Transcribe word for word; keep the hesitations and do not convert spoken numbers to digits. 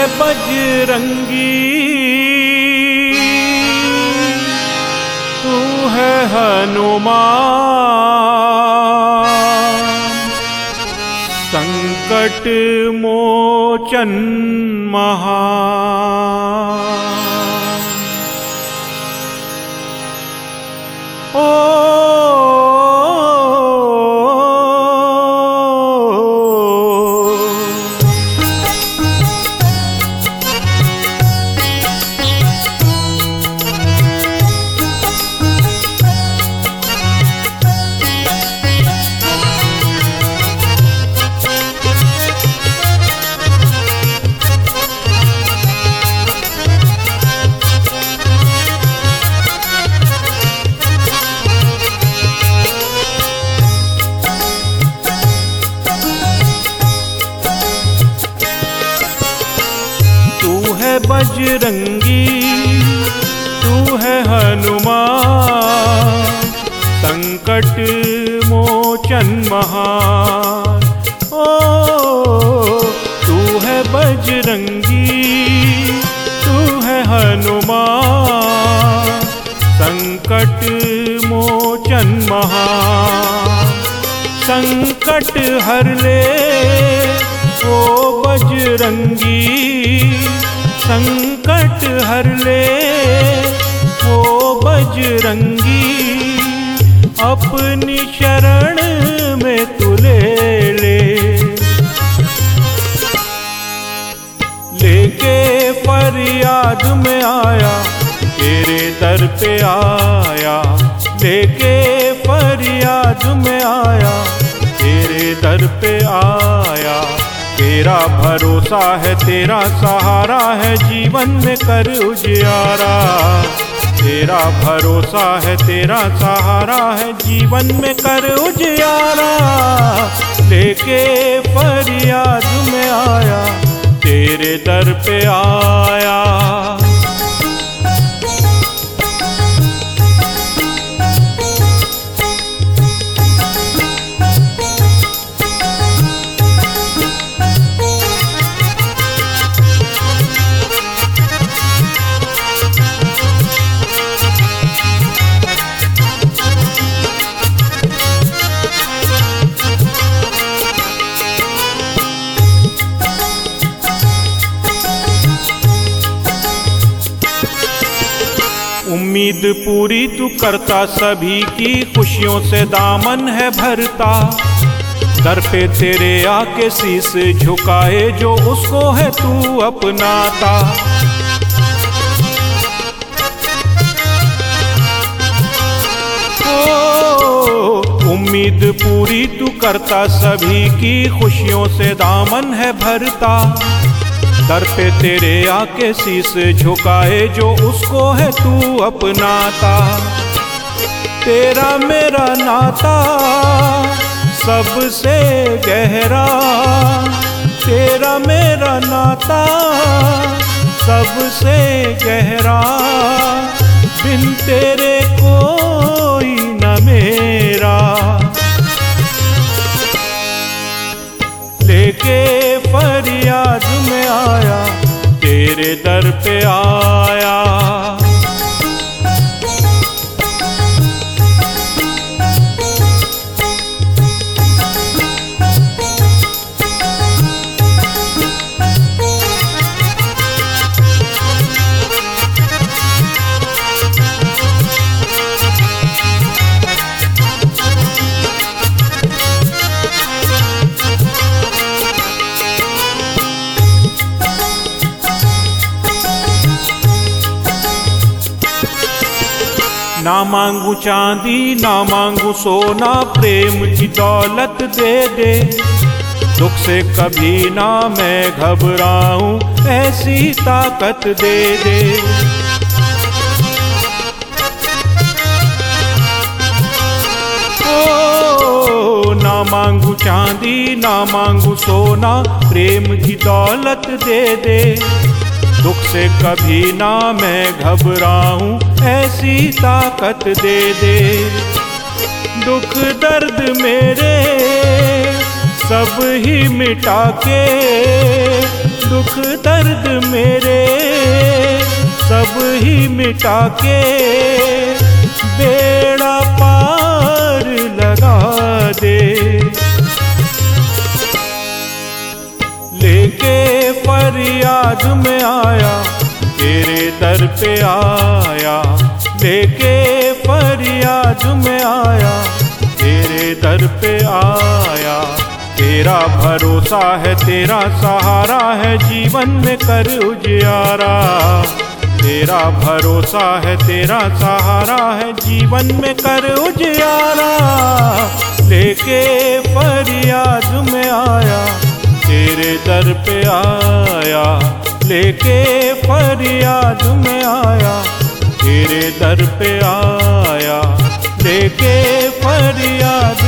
बजरंगी, तू है हनुमान, संकट मोचन महान। ओ बजरंगी, तू है हनुमान, संकट मोचन महान। ओ तू है बजरंगी, तू है हनुमान, संकट मोचन महान। संकट हर ले ओ बजरंगी, संकट हर ले ओ बजरंगी, अपनी शरण में तू ले ले। लेके फरियाद में आया, तेरे दर पे आया, लेके फरियाद में आया, तेरे दर पे आया। तेरा भरोसा है, तेरा सहारा है, जीवन में कर उजियारा। तेरा भरोसा है, तेरा सहारा है, जीवन में कर उजियारा। लेके फरियाद में आया, तेरे दर पे आया। उम्मीद पूरी तू करता, सभी की खुशियों से दामन है भरता। दर पे तेरे आके शीस झुकाए, जो उसको है तू अपनाता। ओ उम्मीद पूरी तू करता, सभी की खुशियों से दामन है भरता। दर पे तेरे आके शीस झुकाए, जो उसको है तू अपनाता। तेरा मेरा नाता सबसे गहरा, तेरा मेरा नाता सबसे गहरा। बिन तेरे कोई न मेरा, लेके फरियाद में आया, तेरे दर पे आया। ना मांगू चांदी ना मांगू सोना, प्रेम की दौलत दे दे। दुख से कभी ना मैं घबराऊं, ऐसी ताकत दे दे। ओ ना मांगू चांदी ना मांगू सोना, प्रेम की दौलत दे दे। दुख से कभी ना मैं घबराऊं, ऐसी ताकत दे दे। दुख दर्द मेरे सब ही मिटा के, दुख दर्द मेरे सब ही मिटा के बेड़ा पार लगा दे। लेके फरियाद में आया तेरे दर पे आया, लेके फरियाद में आया तेरे दर पे आया। तेरा भरोसा है तेरा सहारा है जीवन में कर उजियारा, तेरा भरोसा है तेरा सहारा है जीवन में कर उजियारा। लेके फरियाद में आया तेरे दर पे आया, लेके फरियाद में आया तेरे दर पे आया, लेके फरियाद